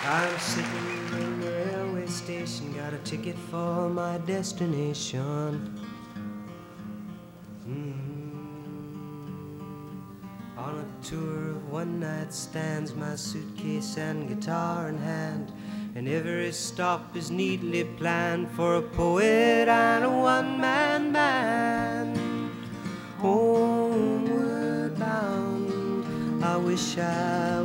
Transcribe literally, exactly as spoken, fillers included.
I'm sitting in the railway station, got a ticket for my destination. Mm. On a tour of one-night stands, my suitcase and guitar in hand, and every stop is neatly planned for a poet and a one-man band. Homeward bound, I wish I